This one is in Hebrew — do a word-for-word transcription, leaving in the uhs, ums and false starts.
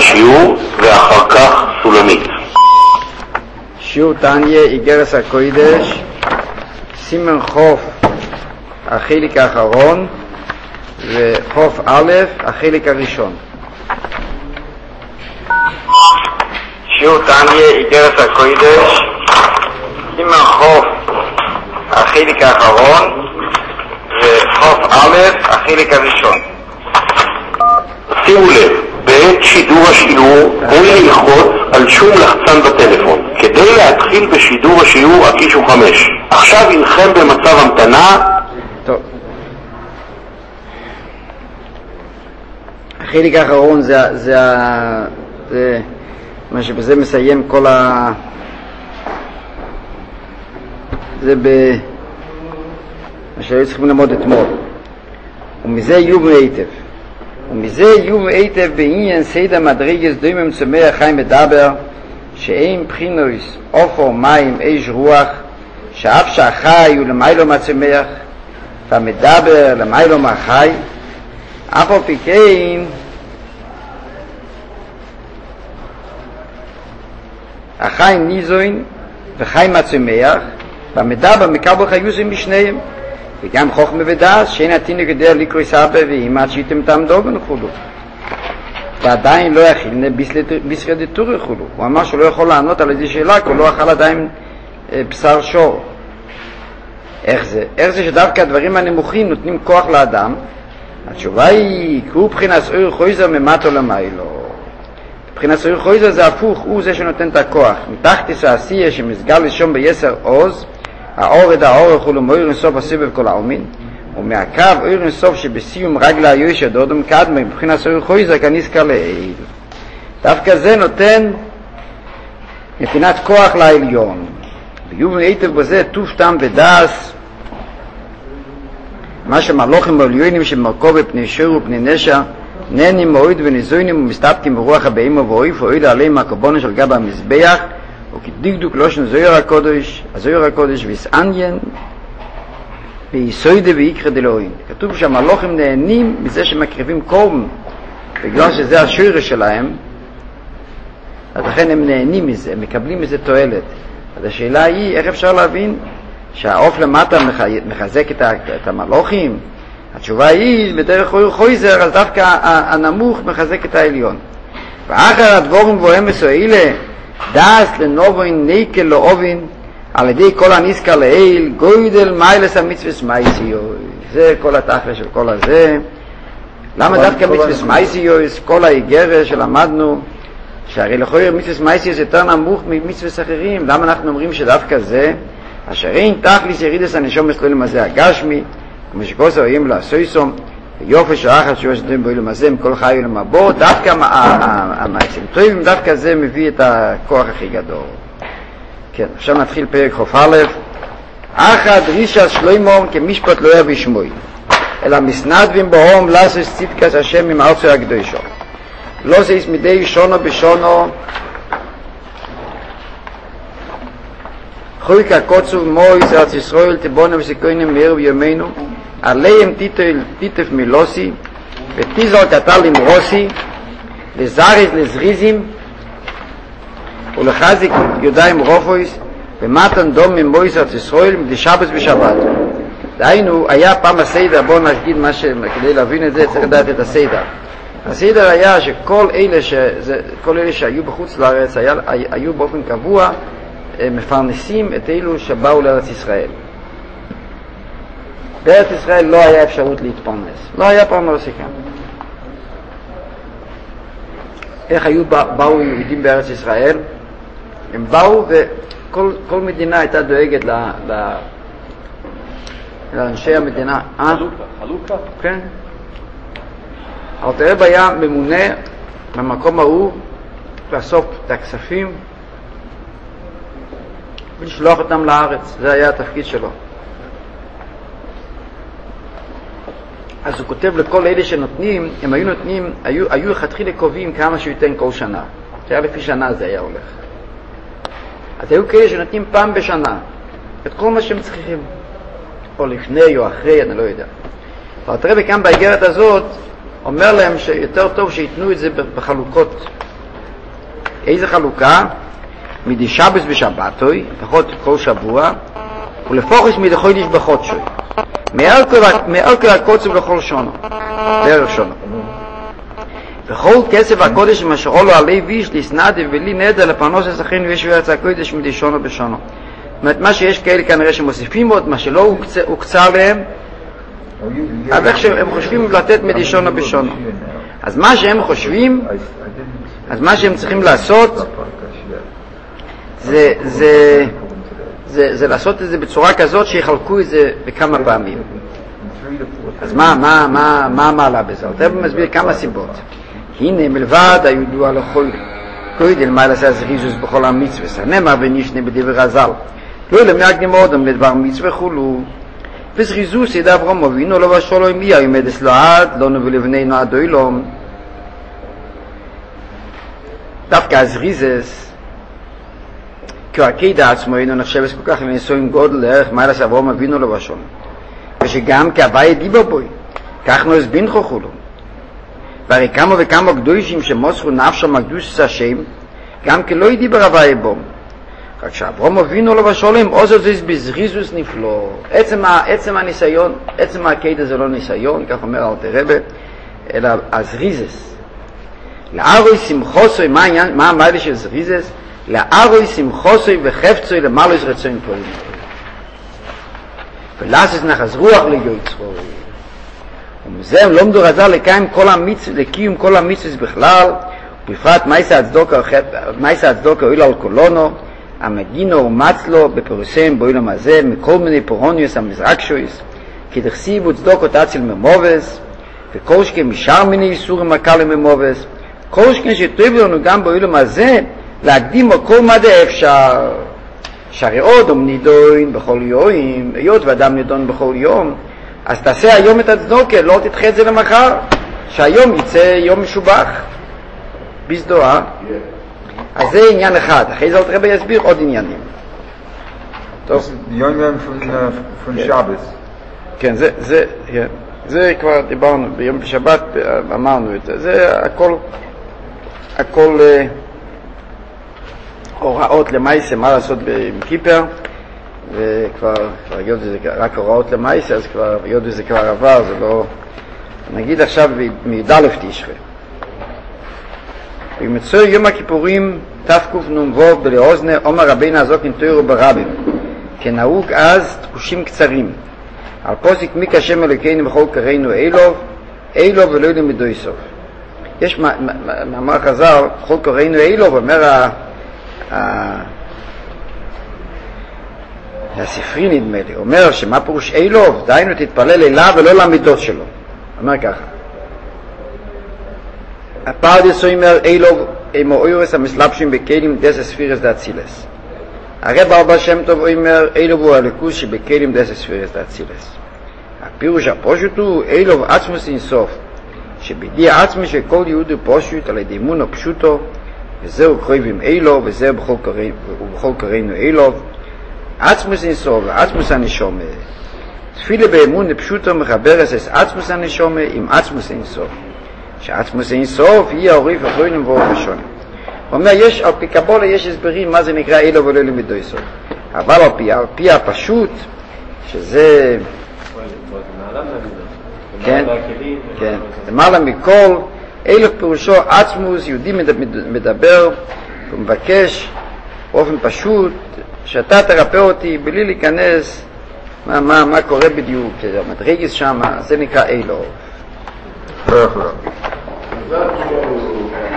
השיעור ואחר כך סולמית. שיעור תניה, איגרס הקודש, סימן חוף החלק האחרון וחוף א' החלק הראשון. שיעור תניה, איגרס הקודש, סימן חוף החלק האחרון וחוף א' החלק הראשון. שימו לב, בעת שידור השיעור אין ללחוץ על שום לחצן בטלפון. כדי להתחיל בשידור השיעור הקישו חמש. עכשיו אינכם במצב המתנה. טוב, החלק האחרון זה, זה, זה מה שבזה מסיים כל ה... זה ב... מה שהיו צריכים ללמוד אתמול. ומזה יום היטב ומזה יום היטב בעניין סדר מדרגס דוימם צומח חיים מדבר שאין בחינוס אופו מים אש רוח שאף שהחי הוא למיילו מהצומח והמדבר למיילו מהחי אף על פי כן החי ניזוין וחי מהצומח והמדבר מקבל חיוסים בשניהם וגם חוכמה ודעת שאין התינוק יודע לקרוא סבא ואמא שיתם תעמדו וכולו ועדיין לא יכיל בישרי דתור וכולו. הוא אמר שהוא לא יכול לענות על איזו שאלה כי הוא לא אכל עדיין בשר שור. איך זה? איך זה שדווקא הדברים הנמוכים נותנים כוח לאדם? התשובה היא כי הוא בחינת אור חויזר ממטו למיילו. בחינת אור חויזר זה הפוך, הוא זה שנותן את הכוח. מתחת העשייה שמסגל לשום ביסר עוז האורד האורך הוא למויר אינסוף הסבב כל העומין ומהקו אור אינסוף שבסיום רגלה היושר דודם קדמה מבחינת אור חויזר כנזכר לעיל. דווקא זה נותן נתינת כוח לעליון ויובן היטב בזה טוב טעם ודס מה שמלוכים ועליונים שמרכוב בפני שור ופני נשע נהנים מועיד ונזוינים ומסתפקים ברוח הבאים ובאויף ואויד עליהם הקבונה של גב המזבח וכדקדוק לושן זויר הקודש, הזויר הקודש ויסעניין ויסוידה ויקרא דלוהים. כתוב שהמלוכים נהנים מזה שמקריבים קורבן בגלל שזה השורש שלהם, אז לכן הם נהנים מזה, הם מקבלים מזה תועלת. אז השאלה היא, איך אפשר להבין שהעוף למטה מחזק את המלוכים? התשובה היא, בדרך אור חויזר, אז דווקא הנמוך מחזק את העליון. ואחר הדבורים בוהם מסוילה דאס לנובוין ניקל לאובין על ידי כל הנזכר לעיל גוידל מיילס המצווס מייסיו. זה כל התחלה של כל הזה. למה דווקא מצווס מייסיו? כל האיגרת שלמדנו שהרי לכוי מצווס מייסיו זה יותר נמוך ממצווס אחרים. למה אנחנו אומרים שדווקא זה אשר אין תכליס ירידס הנשום מסלולים הזה הגשמי כמו שכוסו איים לעשויסום יופי שאחת שהוא שדרים בו אילום הזה מכל חיו למבור דווקא המעצים טובים דווקא זה מביא את הכוח הכי גדול. כן, עכשיו נתחיל פרק חוף א' אחד רישס שלוימום כמשפט לא יביא שמוי אלא מסנדבים בהום לסוס צידקס השם עם ארצו הקדושו לא זה מדי שונו בשונו חוי כקוצו מויס ארץ ישראל תבונה וסיכוינים מהר בימינו עליהם טיטף מילוסי וטיזל קטל עם רוסי לזריז לזריזים ולחזיק יודעים רופויס ומתן דום ממויס ארץ ישראל מדשבס בשבת. דהיינו היה פעם הסדר, בואו נגיד מה ש... כדי להבין את זה צריך לדעת את הסדר. הסדר היה שכל אלה, ש... כל אלה שהיו בחוץ לארץ היה... היו באופן קבוע מפרנסים את אלו שבאו לארץ ישראל. בארץ ישראל לא היה אפשרות להתפרנס, לא היה פרנסה כאן. איך היו באו יהודים בארץ ישראל? הם באו וכל כל מדינה הייתה דואגת ל, ל, לאנשי המדינה. חלוקה, חלוקה? כן. הרב היה ממונה במקום ההוא לאסוף את הכספים ולשלוח אותם לארץ, זה היה התפקיד שלו. אז הוא כותב לכל אלה שנותנים, הם היו נותנים, היו, היו חתחילה קובעים כמה שהוא ייתן כל שנה. זה היה לפי שנה זה היה הולך. אז היו כאלה שנותנים פעם בשנה, את כל מה שהם צריכים. או לפני או אחרי, אני לא יודע. אבל תראה בכאן באיגרת הזאת, אומר להם שיותר טוב שיתנו את זה בחלוקות איזה חלוקה? מדי שבס בשבתוי, פחות כל שבוע, ולפוחס מדי חודש בחודשוי. מעל כל הקוצב לכל שונו, דרך שונו. וכל כסף הקודש משאו לו עלי ויש לסנדה ולי נדע לפרנוס הסכין ויש וירץ הקודש מדי שונו בשונו. זאת אומרת, מה שיש כאלה כנראה שמוסיפים עוד, מה שלא הוקצה להם, אבל איך שהם חושבים לתת מדי שונו בשונו. אז מה שהם חושבים, אז מה שהם צריכים לעשות, זה, זה, זה, זה לעשות את זה בצורה כזאת שיחלקו את זה בכמה פעמים. אז מה, מה, מה, מה מעלה בזה? הרב מסביר כמה סיבות. הנה מלבד הידוע לכל קוידל מה לעשה זריזוס בכל המצווה, נאמר ונשנה בדבר הזל. לא למקדים אודם לדבר מצווה חולו. וזריזוס ידע אברהם אבינו לא בשולו מי הימדס לו עד, לא נבוא לבנינו עד אוילום. דווקא הזריזס, כי הקדע עצמו אינו נחשב כל כך לניסויים גודל לערך מה לעשה אברהם אבינו לא בשולו. ושגם כהווי דיבר בוי, כך נוס בין חוכולו. והרי כמה וכמה קדושים שמוסרו נפשו מקדוש השם, גם כי לא ידיבר הווי בו. רק שאברהם אבינו לו בשולם, עוזר זה בזריזוס נפלא. עצם, עצם הניסיון, עצם הקדע זה לא ניסיון, כך אומר אלתר רבי, אלא הזריזס. לארוי שמחוסוי, מה העניין, מה המעלה של זריזס? לארוי שמחוסוי וחפצוי למעלוס רצון פועלים. ולעשות נחס רוח ליוצרו. ומזה הם לומדו רזר לקיים כל המצווה, לקיום כל המצווה בכלל, ובפרט מייסה הצדוקה הועיל על קולונו, המגינו ומצלו בפירוסיהם באוילם הזה, מכל מיני פורוניוס המזרקשויס, כי דחסיבו צדוקות אציל ממובס, וכל שכן משאר מיני איסורים הקל ממובס, כל שכן שטוב לנו גם באוילם הזה, להקדים כל מדי אפשר. שהרי עוד הוא נידון בכל יום, היות ואדם נידון בכל יום, אז תעשה היום את הצדוקה, לא תדחה את זה למחר, שהיום יצא יום משובח, בסדועה. אז זה עניין אחד, אחרי זה רבי יסביר עוד עניינים. טוב. יום פון שבס. כן, זה, זה, זה כבר דיברנו, ביום שבת אמרנו את זה, זה הכל, הכל, הוראות למייסה, מה לעשות בכיפר, וכבר, כבר יודו זה רק הוראות למייסה, אז כבר יודו זה כבר עבר, זה לא... נגיד עכשיו מד' תשרי. במצוא יום הכיפורים תקנ"ו בלאוזנה עומר רבינו הזוקין תוירו ברבים, כנהוג אז תחושים קצרים. על פוסק מי כשם אלוקינו בכל קראנו אילוב, אילוב ולא למדוי סוף. יש מאמר חז"ל, בכל קראנו אילוב, אומר הספרי נדמה לי, אומר שמה פירוש אילוב? דיינו תתפלל אליו ולא למידות שלו. אומר ככה, הפרדס אומר אילוב הם האוירס המסלבשים בכלים דס הספירס דאצילס. הרב אבא שם טוב אומר אילוב הוא הליכוס שבכלים דס הספירס דאצילס. הפירוש הפשוט הוא אילוב עצמוס אינסוף, שבדיע עצמי שכל יהודי פשוט על ידי אמונו פשוטו, וזהו קרובים אילוב, וזהו בכל קראנו אילוב. עצמוס אינסוף ועצמוס הנשומה, תפילה באמון פשוטו מחברס את עצמוס הנשומה עם עצמוס אינסוף, שעצמוס אינסוף היא העוריף אחרונים ואור ראשונים. הוא אומר, יש, על פי קבולה יש הסברים מה זה נקרא אילוב ולא למדוי סוף, אבל על פי, על פי הפשוט, שזה כן, כן, למעלה מכל אילוב פירושו עצמוס, יהודי מדבר ומבקש באופן פשוט שאתה תרפא אותי בלי להיכנס מה, מה, מה קורה בדיוק, המדרגס שם, זה נקרא אילוב.